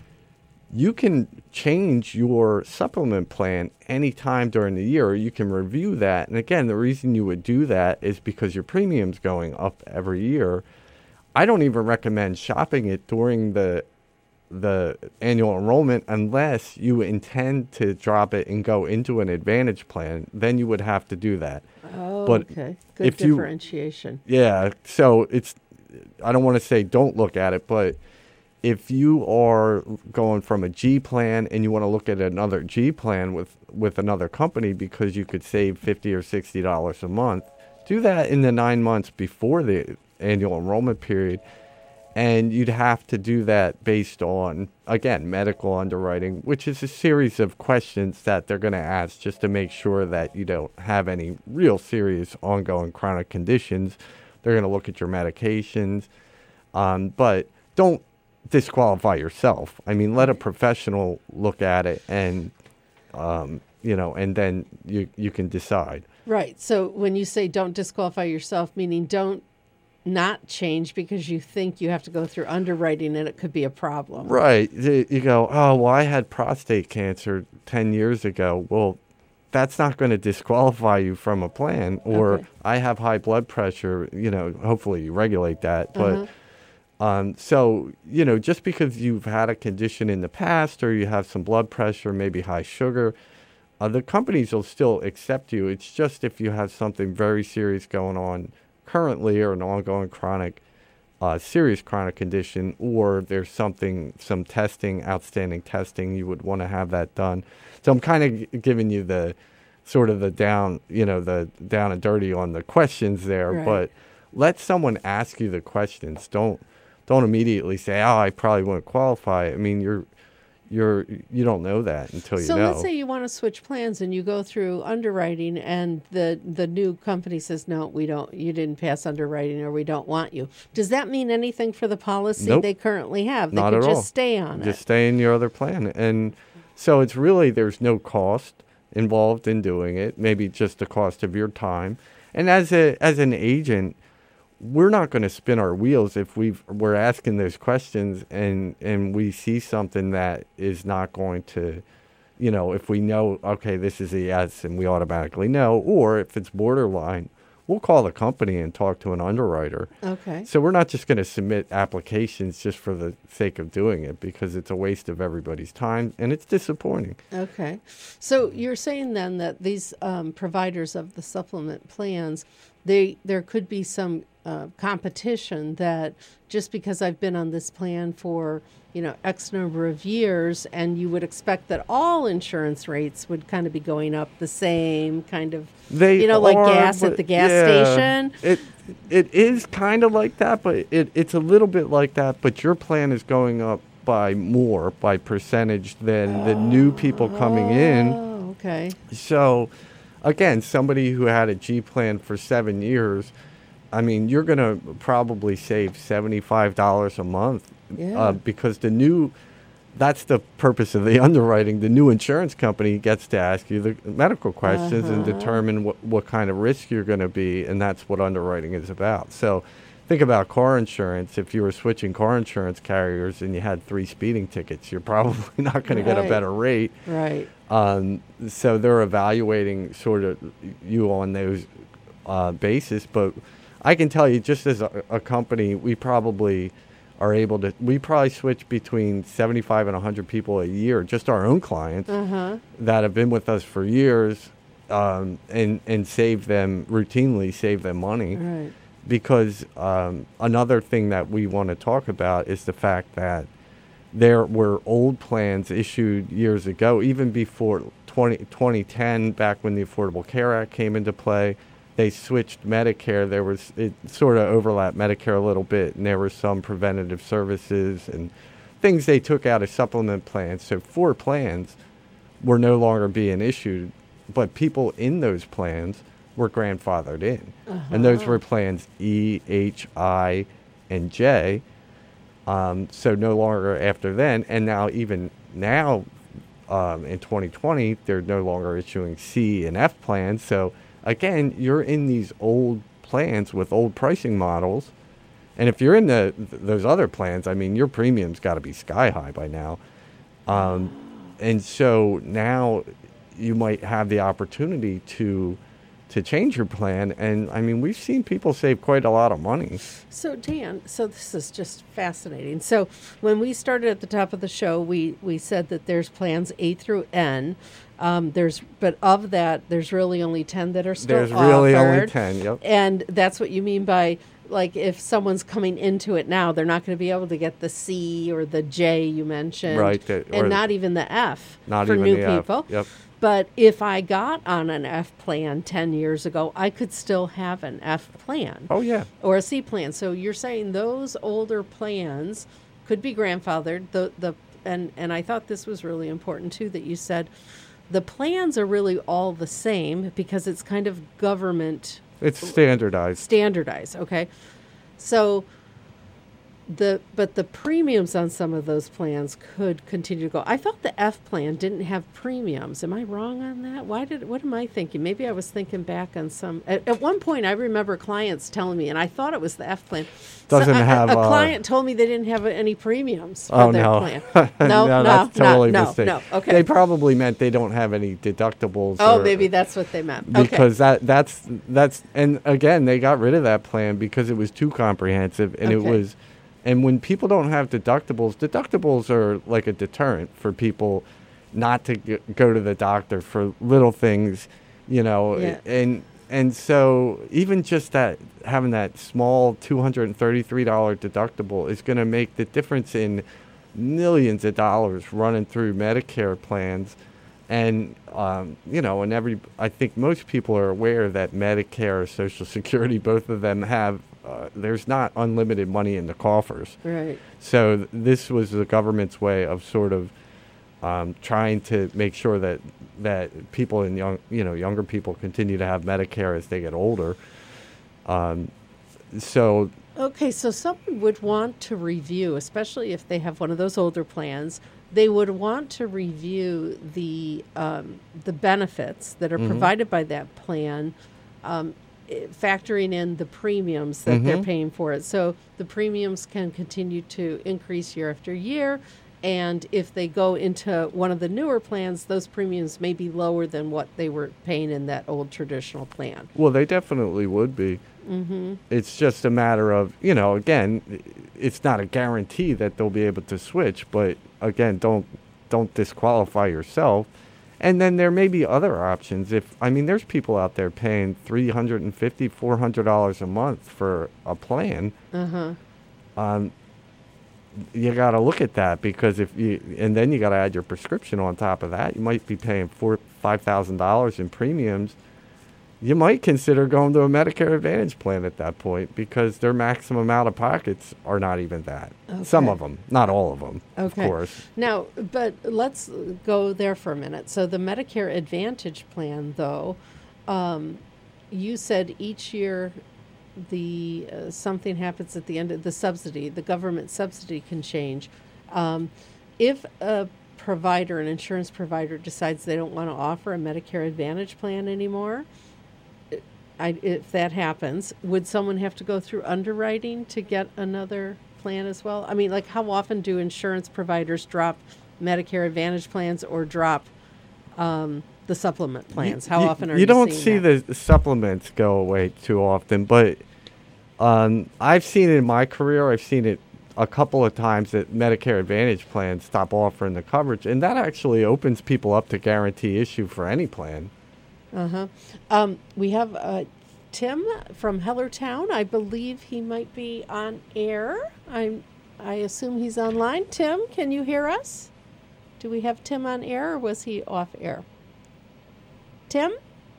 you can change your supplement plan anytime during the year, or you can review that. And again, the reason you would do that is because your premium's going up every year. I don't even recommend shopping it during the the annual enrollment unless you intend to drop it and go into an Advantage plan. Then you would have to do that. Oh, but okay. Good if differentiation. You, yeah. So it's, I don't want to say don't look at it, but if you are going from a G plan and you want to look at another G plan with, with another company because you could save fifty or sixty dollars a month, do that in the nine months before the annual enrollment period. And you'd have to do that based on, again, medical underwriting, which is a series of questions that they're going to ask just to make sure that you don't have any real serious ongoing chronic conditions. They're going to look at your medications. Um, but don't disqualify yourself. I mean, let a professional look at it and, um, you know, and then you, you can decide. Right. So when you say don't disqualify yourself, meaning don't not change because you think you have to go through underwriting and it could be a problem. Right. You go, oh, well, I had prostate cancer ten years ago. Well, that's not going to disqualify you from a plan. Or Okay. I have high blood pressure, you know, hopefully you regulate that. But Uh-huh. um, so, you know, just because you've had a condition in the past or you have some blood pressure, maybe high sugar, uh, the companies will still accept you. It's just if you have something very serious going on currently or an ongoing chronic, uh, serious chronic condition, or there's something, some testing, outstanding testing, you would want to have that done. So I'm kind of g- giving you the sort of the down, you know, the down and dirty on the questions there, Right. but let someone ask you the questions. Don't, don't immediately say, oh, I probably wouldn't qualify. I mean, you're, you're, you don't know that until you So know. let's say you want to switch plans and you go through underwriting and the, the new company says, no, we don't, you didn't pass underwriting or we don't want you. Does that mean anything for the policy Nope. they currently have? They Not could at just all. stay on Just it. stay in your other plan. And so it's really, there's no cost involved in doing it, maybe just the cost of your time. And as a as an agent, we're not going to spin our wheels if we've, we're asking those questions and, and we see something that is not going to, you know, if we know, okay, this is a yes and we automatically know, or if it's borderline, we'll call the company and talk to an underwriter. Okay. So we're not just going to submit applications just for the sake of doing it because it's a waste of everybody's time and it's disappointing. Okay. So you're saying then that these um, providers of the supplement plans, they there could be some uh, competition that just because I've been on this plan for, you know, X number of years, and you would expect that all insurance rates would kind of be going up the same kind of, They you know, like are, gas at but the gas yeah, station. It it is kind of like that, but it, it's a little bit like that. But your plan is going up by more by percentage than the new people coming in. Oh, okay. So, again, somebody who had a G plan for seven years, I mean, you're going to probably save seventy-five dollars a month Yeah. uh, because the new, that's the purpose of the underwriting. The new insurance company gets to ask you the medical questions and Uh-huh. determine what, what kind of risk you're going to be, and that's what underwriting is about. So think about car insurance. If you were switching car insurance carriers and you had three speeding tickets, you're probably not going to get a Right. better rate. Right. Um, so they're evaluating sort of you on those uh, basis. But I can tell you, just as a, a company, we probably are able to, we probably switch between seventy-five and one hundred people a year, just our own clients Uh-huh. that have been with us for years um, and, and save them routinely, save them money. Right. Because um, another thing that we want to talk about is the fact that there were old plans issued years ago, even before twenty, twenty ten, back when the Affordable Care Act came into play. They switched Medicare. There was, it sort of overlapped Medicare a little bit, and there were some preventative services and things they took out of supplement plans. So four plans were no longer being issued, but people in those plans were grandfathered in. And those were plans E, H, I, and J. Um, so no longer after then. And now even now um, in twenty twenty, they're no longer issuing C and F plans. So again, you're in these old plans with old pricing models. And if you're in the th- those other plans, I mean, your premium's got to be sky high by now. Um, and so now you might have the opportunity to to change your plan. And I mean, we've seen people save quite a lot of money. So Dan, so this is just fascinating. So when we started at the top of the show, we we said that there's plans A through N. Um, there's but of that, there's really only ten that are still There's really only offered. ten, yep. And that's what you mean by, like, if someone's coming into it now, they're not going to be able to get the C or the J you mentioned, Right, that- or and not even the F Not for even new the F, people. yep. But if I got on an F plan ten years ago, I could still have an F plan. Oh, yeah. Or a C plan. So you're saying those older plans could be grandfathered. The the and, and I thought this was really important, too, that you said the plans are really all the same because it's kind of government. It's standardized. Standardized, okay. So the but the premiums on some of those plans could continue to go. I thought the F plan didn't have premiums. Am I wrong on that? Why did what am I thinking? Maybe I was thinking back on some at, at one point I remember clients telling me, and I thought it was the F plan. Doesn't so, have a, a uh, client told me they didn't have any premiums for oh, their no. plan. No, no, no, that's totally no, mistake. no, okay. They probably meant they don't have any deductibles. Oh, or, maybe that's what they meant. Because okay. that that's that's and again they got rid of that plan because it was too comprehensive and Okay. it was. And when people don't have deductibles, deductibles are like a deterrent for people not to g- go to the doctor for little things, you know. Yeah. And and so even just that having that small two hundred thirty-three dollars deductible is going to make the difference in millions of dollars running through Medicare plans. And, um, you know, and every I think most people are aware that Medicare, Social Security, both of them have Uh, there's not unlimited money in the coffers. Right. So th- this was the government's way of sort of um, trying to make sure that that people in young, you know, younger people continue to have Medicare as they get older. Um, so. Okay, so someone would want to review, especially if they have one of those older plans, they would want to review the um, the benefits that are Mm-hmm. provided by that plan. Um, factoring in the premiums that they're Mhm. paying for it. So the premiums can continue to increase year after year. And if they go into one of the newer plans, those premiums may be lower than what they were paying in that old traditional plan. Well, they definitely would be. Mm-hmm. It's just a matter of, you know, again, it's not a guarantee that they'll be able to switch, but again, don't don't disqualify yourself. And then there may be other options. If I mean, there's people out there paying three hundred fifty dollars, four hundred dollars a month for a plan. Uh-huh. Um, you got to look at that because if you, and then you got to add your prescription on top of that. You might be paying four, five thousand dollars in premiums. You might consider going to a Medicare Advantage plan at that point because their maximum out of pockets are not even that. Some Okay. of them, not all of them, Okay. of course. Now, but let's go there for a minute. So the Medicare Advantage plan, though, um, you said each year the uh, something happens at the end of the subsidy, the government subsidy can change. Um, if a provider, an insurance provider, decides they don't want to offer a Medicare Advantage plan anymore, I, if that happens, would someone have to go through underwriting to get another plan as well? I mean, like how often do insurance providers drop Medicare Advantage plans or drop um, the supplement plans? How you, often are you you don't seeing see that? the supplements go away too often, but um, I've seen it in my career. I've seen it a couple of times that Medicare Advantage plans stop offering the coverage, and that actually opens people up to guarantee issue for any plan. Uh-huh. Um, we have uh, Tim from Hellertown. I believe he might be on air. I'm, I assume he's online. Tim, can you hear us? Do we have Tim on air or was he off air? Tim?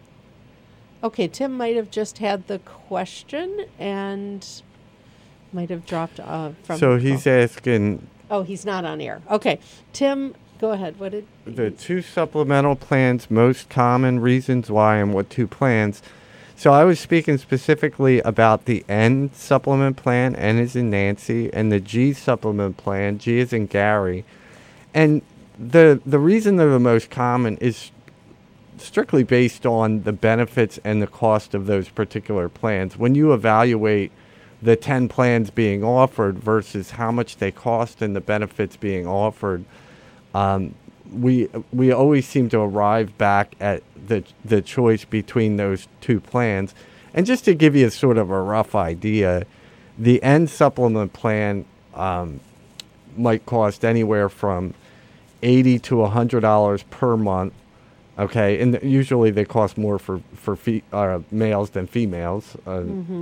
Okay, Tim might have just had the question and might have dropped uh, from... So he's oh. asking oh, he's not on air. Okay, Tim, go ahead. What did... the two supplemental plans, most common reasons why and what two plans. So I was speaking specifically about the N supplement plan, N is in Nancy, and the G supplement plan, G is in Gary. And the the reason they're the most common is strictly based on the benefits and the cost of those particular plans. When you evaluate the ten plans being offered versus how much they cost and the benefits being offered, um, we we always seem to arrive back at the the choice between those two plans. And just to give you sort of a rough idea, the N supplement plan um, might cost anywhere from eighty to a hundred dollars per month. Okay, and usually they cost more for for fe- uh, males than females. Uh, Mm-hmm.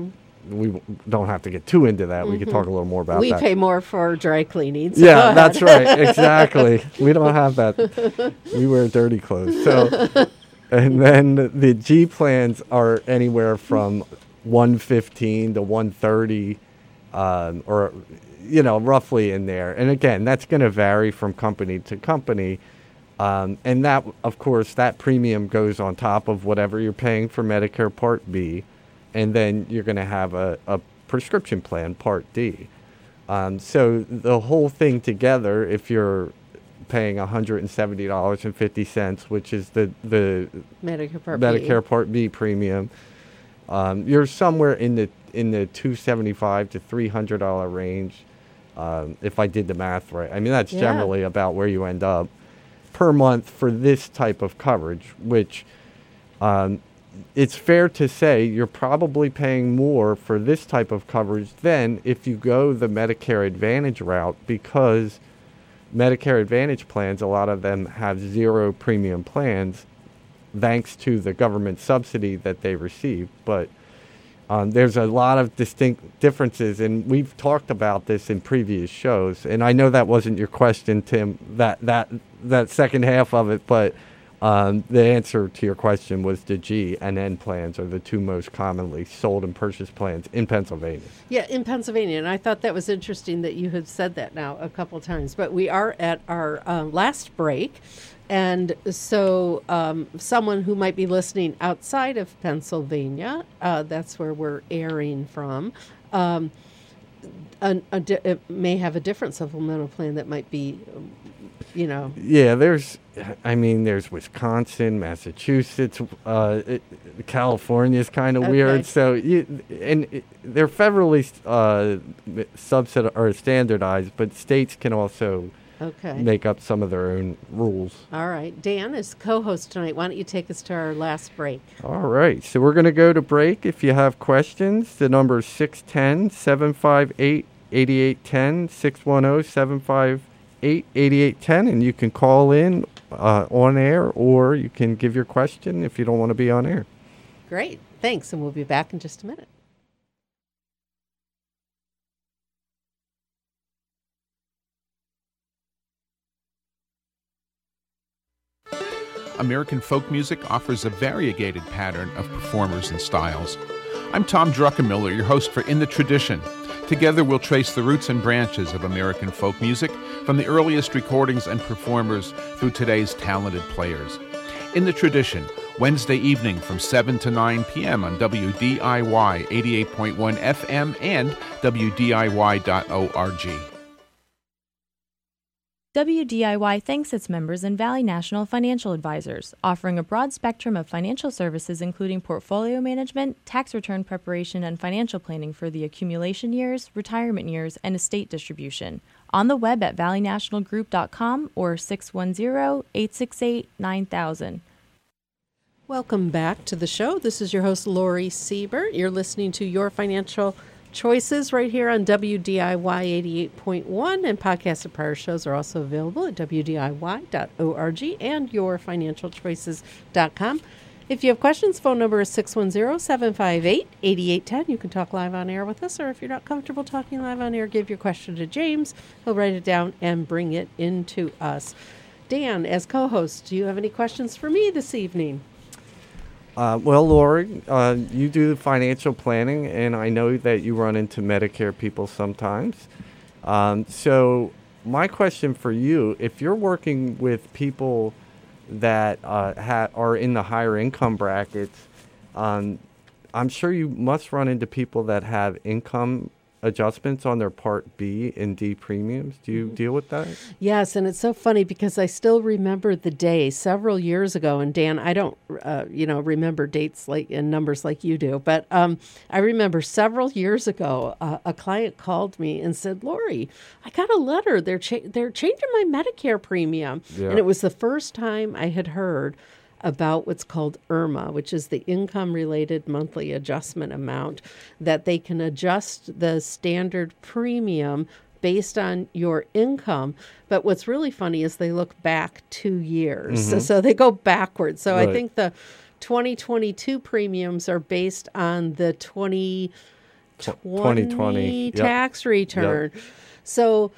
we don't have to get too into that. Mm-hmm. We could talk a little more about we that. We pay more for dry cleaning. So yeah, that's right. Exactly. We don't have that. We wear dirty clothes. So, and then the G plans are anywhere from one fifteen to one thirty, um, or, you know, roughly in there. And again, that's going to vary from company to company. Um, and that, of course, that premium goes on top of whatever you're paying for Medicare Part B. And then you're going to have a, a prescription plan, Part D. Um, so the whole thing together, if you're paying one hundred seventy dollars and fifty cents, which is the, the Medicare Part Medicare B. Part B premium, um, you're somewhere in the in the two hundred seventy-five to three hundred dollars range, um, if I did the math right. I mean, that's yeah. generally about where you end up per month for this type of coverage, which um, it's fair to say you're probably paying more for this type of coverage than if you go the Medicare Advantage route, because Medicare Advantage plans, a lot of them have zero premium plans thanks to the government subsidy that they receive. But um, there's a lot of distinct differences, and we've talked about this in previous shows. And I know that wasn't your question, Tim, that that that second half of it, but Um, the answer to your question was the G and N plans are the two most commonly sold and purchased plans in Pennsylvania. Yeah, in Pennsylvania. And I thought that was interesting that you had said that now a couple times. But we are at our um, last break. And so um, someone who might be listening outside of Pennsylvania, uh, that's where we're airing from, um, a, a di- it may have a different supplemental plan that might be, you know. Yeah, there's, I mean, there's Wisconsin, Massachusetts, uh, it, California is kind of Okay. weird. So, you, and it, they're federally uh, subsidized or standardized, but states can also Okay. make up some of their own rules. All right. Dan is co-host tonight. Why don't you take us to our last break? All right. So we're going to go to break. If you have questions, the number is six one zero, seven five eight, eight eight one zero, six one zero, seven five eight, eight eight one zero, and you can call in uh, on air, or you can give your question if you don't want to be on air. Great. Thanks. And we'll be back in just a minute. American folk music offers a variegated pattern of performers and styles. I'm Tom Druckenmiller, your host for In the Tradition. Together we'll trace the roots and branches of American folk music from the earliest recordings and performers through today's talented players. In the Tradition, Wednesday evening from seven to nine p.m. on W D I Y eighty-eight point one F M and W D I Y dot org. W D I Y thanks its members and Valley National Financial Advisors, offering a broad spectrum of financial services including portfolio management, tax return preparation, and financial planning for the accumulation years, retirement years, and estate distribution. On the web at valley national group dot com or six one zero, eight six eight, nine thousand. Welcome back to the show. This is your host, Lori Siebert. You're listening to Your Financial Choices right here on W D I Y eighty-eight point one, and podcasts of prior shows are also available at W D I Y dot org and your financial choices dot com. If you have questions, phone number is six one zero, seven five eight, eight eight one zero. You can talk live on air with us, or if you're not comfortable talking live on air, give your question to James. He'll write it down and bring it into us. Dan, as co-host, do you have any questions for me this evening? Uh, well, Lori, uh, you do financial planning, and I know that you run into Medicare people sometimes. Um, so my question for you, if you're working with people that uh, ha- are in the higher income brackets, um, I'm sure you must run into people that have income adjustments on their Part B and D premiums. Do you mm-hmm. deal with that? Yes, and it's so funny because I still remember the day several years ago. And Dan, I don't, uh, you know, remember dates like and numbers like you do, but um, I remember several years ago, uh, a client called me and said, "Lori, I got a letter. They're cha- they're changing my Medicare premium," yeah. And it was the first time I had heard about what's called I R M A, which is the income-related monthly adjustment amount, that they can adjust the standard premium based on your income. But what's really funny is they look back two years. Mm-hmm. So, so they go backwards. So right. I think the twenty twenty-two premiums are based on the twenty twenty twenty yep. tax return. Yep. So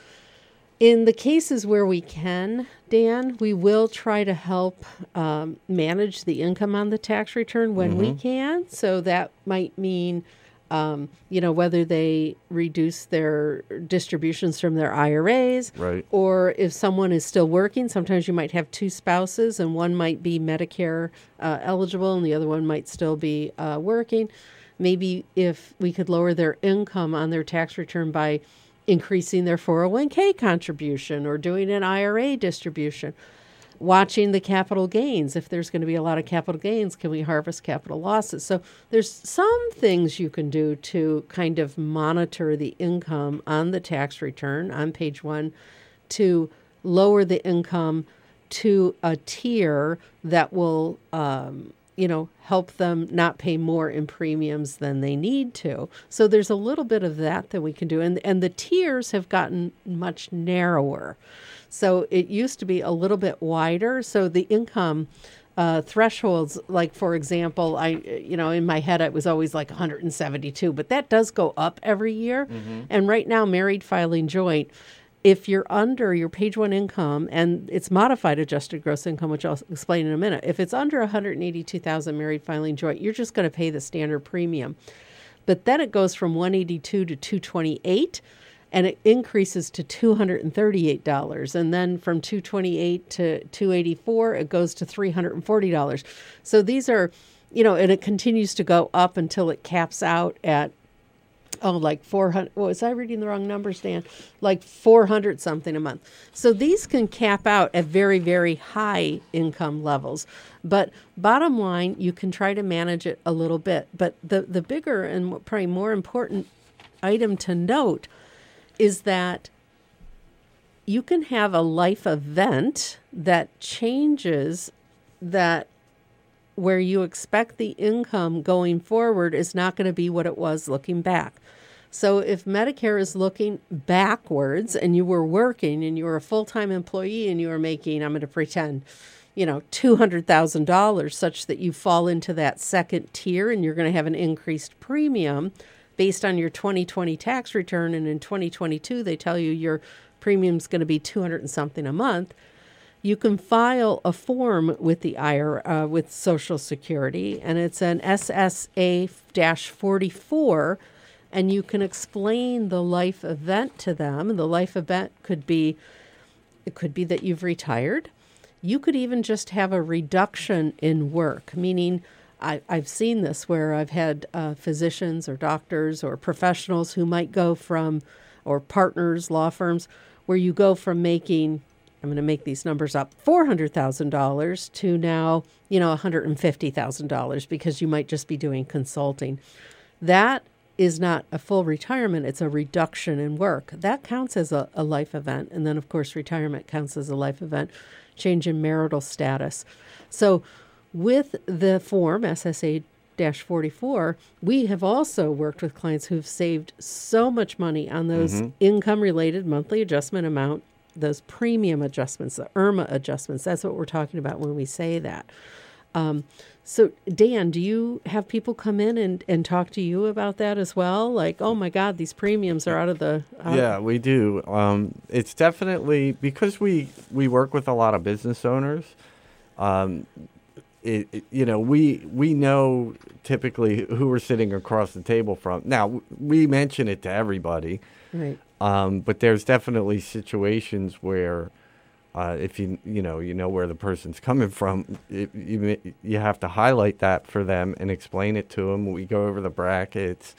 in the cases where we can, Dan, we will try to help um, manage the income on the tax return when mm-hmm. we can. So that might mean, um, you know, whether they reduce their distributions from their I R As, right. or if someone is still working, sometimes you might have two spouses and one might be Medicare uh, eligible and the other one might still be uh, working. Maybe if we could lower their income on their tax return by increasing their four oh one k contribution or doing an I R A distribution. Watching the capital gains. If there's going to be a lot of capital gains, can we harvest capital losses? So there's some things you can do to kind of monitor the income on the tax return on page one to lower the income to a tier that will um, you know, help them not pay more in premiums than they need to. So there's a little bit of that that we can do. And, and the tiers have gotten much narrower. So it used to be a little bit wider. So the income uh, thresholds, like, for example, I, you know, in my head, it was always like one hundred seventy-two, but that does go up every year. Mm-hmm. And right now, married filing joint, if you're under your page one income, and it's modified adjusted gross income, which I'll explain in a minute, if it's under one hundred eighty-two thousand dollars married filing joint, you're just going to pay the standard premium. But then it goes from one hundred eighty-two dollars to two hundred twenty-eight dollars, and it increases to two hundred thirty-eight dollars. And then from two hundred twenty-eight dollars to two hundred eighty-four dollars, it goes to three hundred forty dollars. So these are, you know, and it continues to go up until it caps out at Oh, like four hundred. Well, was I reading the wrong numbers, Dan? Like four hundred something a month. So these can cap out at very, very high income levels. But bottom line, you can try to manage it a little bit. But the, the bigger and probably more important item to note is that you can have a life event that changes that where you expect the income going forward is not going to be what it was looking back. So if Medicare is looking backwards and you were working and you were a full-time employee and you were making, I'm going to pretend, you know, two hundred thousand dollars such that you fall into that second tier and you're going to have an increased premium based on your twenty twenty tax return. And in twenty twenty-two, they tell you your premium's going to be two hundred and something a month. You can file a form with the I R A, uh, with Social Security, and it's an S S A forty-four, and you can explain the life event to them. The life event could be, it could be that you've retired. You could even just have a reduction in work, meaning I, I've seen this where I've had uh, physicians or doctors or professionals who might go from, or partners, law firms, where you go from making, I'm going to make these numbers up, four hundred thousand dollars to now, you know, one hundred fifty thousand dollars because you might just be doing consulting. That is not a full retirement. It's a reduction in work. That counts as a, a life event. And then, of course, retirement counts as a life event, change in marital status. So with the form S S A forty-four, we have also worked with clients who've saved so much money on those mm-hmm. income-related monthly adjustment amount, those premium adjustments, the I R M A adjustments. That's what we're talking about when we say that. Um, so, Dan, do you have people come in and, and talk to you about that as well? Like, oh, my God, these premiums are out of the... Out yeah, we do. Um, it's definitely, because we, we work with a lot of business owners, um, it, it, you know, we we know typically who we're sitting across the table from. Now, we mention it to everybody. Right. Um, but there's definitely situations where, uh, if you you know you know where the person's coming from, it, you you have to highlight that for them and explain it to them. We go over the brackets,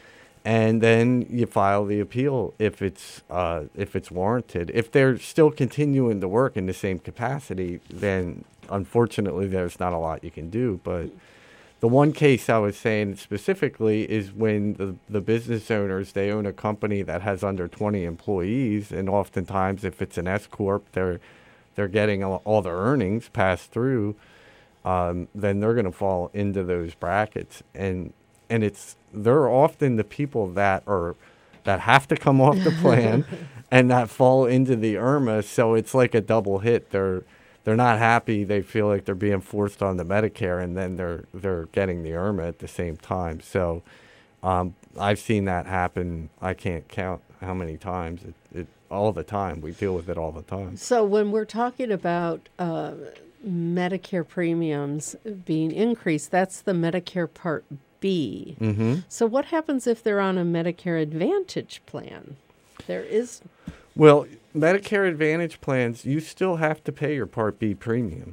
and then you file the appeal if it's uh, if it's warranted. If they're still continuing to work in the same capacity, then unfortunately there's not a lot you can do. But the one case I was saying specifically is when the, the business owners, they own a company that has under twenty employees, and oftentimes if it's an S corp, they're they're getting all, all their earnings passed through. Um, then they're going to fall into those brackets, and and it's they're often the people that are that have to come off the plan and that fall into the I R M A. So it's like a double hit. They're They're not happy. They feel like they're being forced on the Medicare, and then they're they're getting the I R M A at the same time. So Um, I've seen that happen. I can't count how many times. It, it all the time. We deal with it all the time. So when we're talking about uh, Medicare premiums being increased, that's the Medicare Part B. Mm-hmm. So what happens if they're on a Medicare Advantage plan? There is... Well, Medicare Advantage plans, you still have to pay your Part B premium.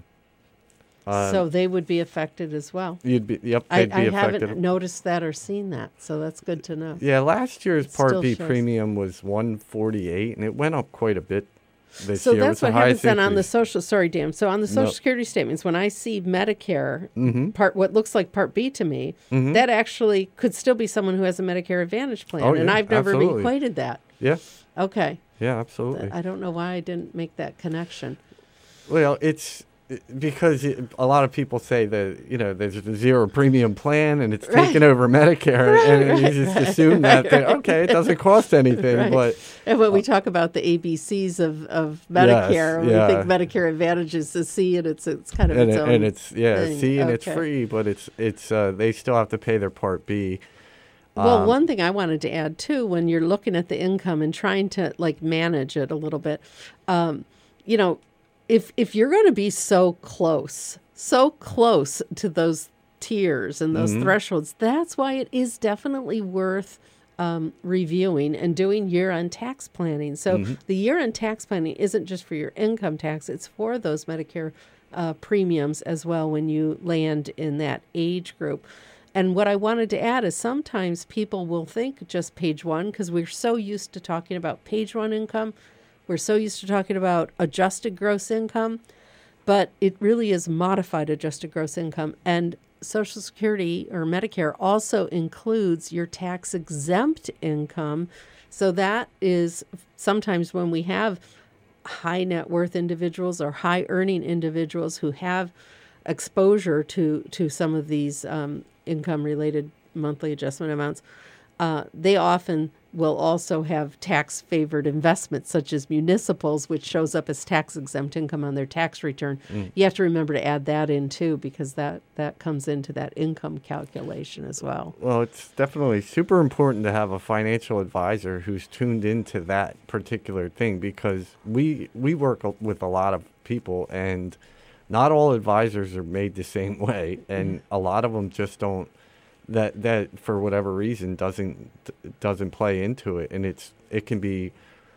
Uh, so they would be affected as well. You'd be, yep, I, they'd be I affected. haven't noticed that or seen that, so that's good to know. Yeah, last year's It Part still B shows. premium was one forty-eight, and it went up quite a bit this So year. that's It was the what happens highest then on the increase. social. Sorry, Dan. So on the Social No. Security statements, when I see Medicare Mhm. part, what looks like Part B to me, Mhm. that actually could still be someone who has a Medicare Advantage plan, Oh, and yeah, I've never absolutely. equated that. Yeah, Okay, yeah, absolutely. I don't know why I didn't make that connection. Well, it's it- because it, a lot of people say that, you know, there's a zero premium plan and it's Right. taken over Medicare, Right, and right, you just right, assume that, right, they, right. okay, it doesn't cost anything, Right. but And when we talk about the A B Cs of, of Medicare, we yeah. think Medicare Advantage is a C, and it's it's kind of and, its it, own. and it's yeah, thing. C, and it's Okay. free, but it's it's uh, they still have to pay their Part B. Well, Um, one thing I wanted to add too, when you're looking at the income and trying to like manage it a little bit, um, you know, if if you're going to be so close, so close to those tiers and those Mhm. thresholds, that's why it is definitely worth um, reviewing and doing year-end tax planning. So Mhm. the year-end tax planning isn't just for your income tax; it's for those Medicare uh, premiums as well when you land in that age group. And what I wanted to add is sometimes people will think just page one because we're so used to talking about page one income. We're so used to talking about adjusted gross income, but it really is modified adjusted gross income. And Social Security or Medicare also includes your tax exempt income. So that is sometimes when we have high net worth individuals or high earning individuals who have exposure to, to some of these um, income related monthly adjustment amounts, uh, they often will also have tax favored investments such as municipals, which shows up as tax exempt income on their tax return. Mm. You have to remember to add that in too, because that, that comes into that income calculation as well. Well, it's definitely super important to have a financial advisor who's tuned into that particular thing, because we we work a- with a lot of people, and not all advisors are made the same way, and a lot of them just don't. That that for whatever reason doesn't doesn't play into it, and it's it can be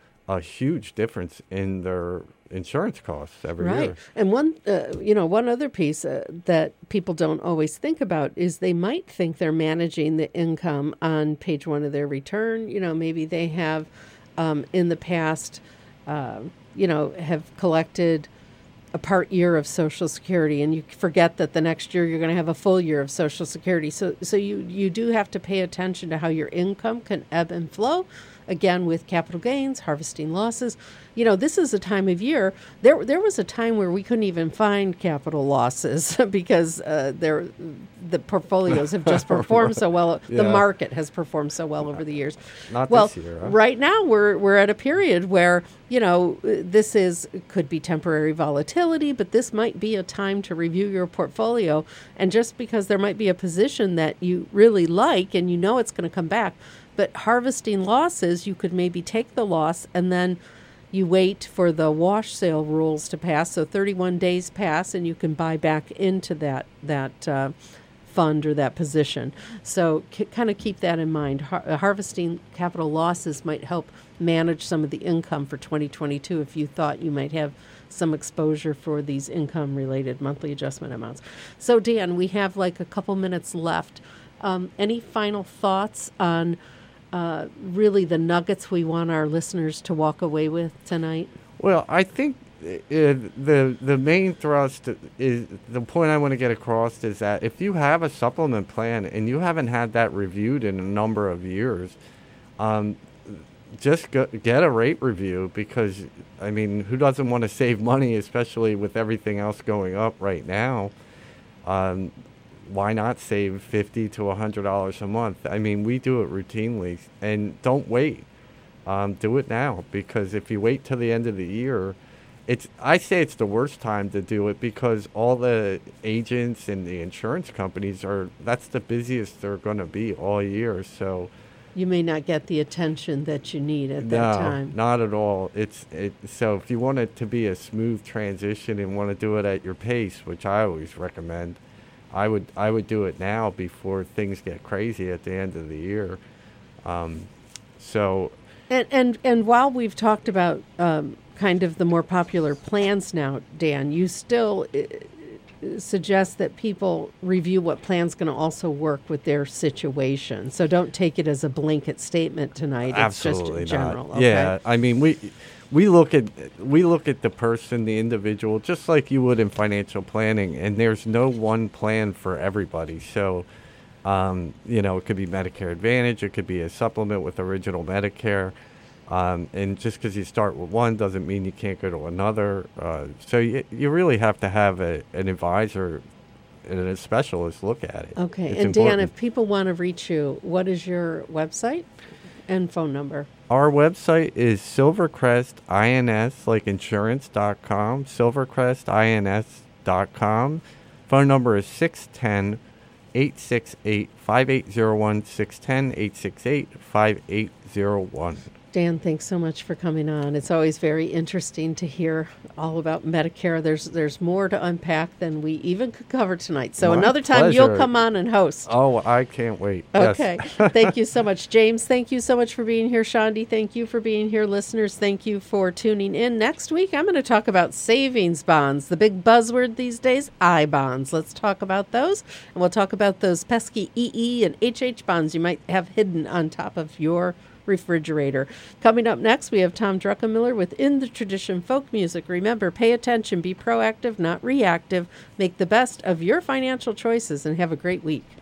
a huge difference in their insurance costs every Right. year. And one, uh, you know, one other piece uh, that people don't always think about is they might think they're managing the income on page one of their return. You know, maybe they have um, in the past, uh, you know, have collected a part year of Social Security, and you forget that the next year you're going to have a full year of Social Security. So, so you, you do have to pay attention to how your income can ebb and flow. Again, with capital gains, harvesting losses. You know, this is a time of year. There, there was a time where we couldn't even find capital losses because uh, there, the portfolios have just performed so well. The Yeah. market has performed so well over the years. Not well, this year, huh? right now we're we're at a period where, you know, this is could be temporary volatility, but this might be a time to review your portfolio. And just because there might be a position that you really like and you know it's going to come back, but harvesting losses, you could maybe take the loss and then you wait for the wash sale rules to pass. So thirty-one days pass and you can buy back into that that uh, fund or that position. So c- kind of keep that in mind. Har- uh, harvesting capital losses might help manage some of the income for twenty twenty-two if you thought you might have some exposure for these income related monthly adjustment amounts. So Dan, we have like a couple minutes left. Um, any final thoughts on uh, really the nuggets we want our listeners to walk away with tonight? Well, I think uh, the the main thrust is the point I want to get across is that if you have a supplement plan and you haven't had that reviewed in a number of years, um, just go, get a rate review, because I mean, who doesn't want to save money, especially with everything else going up right now? Um, why not save fifty to a hundred dollars a month? I mean, we do it routinely, and don't wait. Um, do it now, because if you wait till the end of the year it's I say it's the worst time to do it because all the agents and the insurance companies are that's the busiest they're going to be all year. So you may not get the attention that you need at no, that time. Not at all. It's it. So if you want it to be a smooth transition and want to do it at your pace, which I always recommend, I would I would do it now before things get crazy at the end of the year. Um, so. And and and while we've talked about um, kind of the more popular plans now, Dan, you still uh, suggest that people review what plan's going to also work with their situation. So don't take it as a blanket statement tonight. Absolutely it's just general. not. Okay? Yeah, I mean we we look at we look at the person, the individual, just like you would in financial planning, and there's no one plan for everybody. So. Um, you know, it could be Medicare Advantage. It could be a supplement with Original Medicare. Um, and just because you start with one doesn't mean you can't go to another. Uh, so you, you really have to have a, an advisor and a specialist look at it. Okay. It's and important. Dan, if people want to reach you, what is your website and phone number? Our website is silvercrest ins, like insurance dot com, silvercrest ins dot com. Phone number is six one zero, eight six eight, five eight zero one, six one zero, eight six eight, five eight zero one. Dan, thanks so much for coming on. It's always very interesting to hear all about Medicare. There's there's more to unpack than we even could cover tonight. So My another time pleasure. you'll come on and host. Oh, I can't wait. Okay. Yes. Thank you so much. James, thank you so much for being here. Shandi, thank you for being here. Listeners, thank you for tuning in. Next week, I'm going to talk about savings bonds. The big buzzword these days, I bonds. Let's talk about those. And we'll talk about those pesky E E and H H bonds you might have hidden on top of your refrigerator. Coming up next, we have Tom Druckenmiller with In the Tradition Folk Music. Remember, pay attention, be proactive, not reactive. Make the best of your financial choices, and have a great week.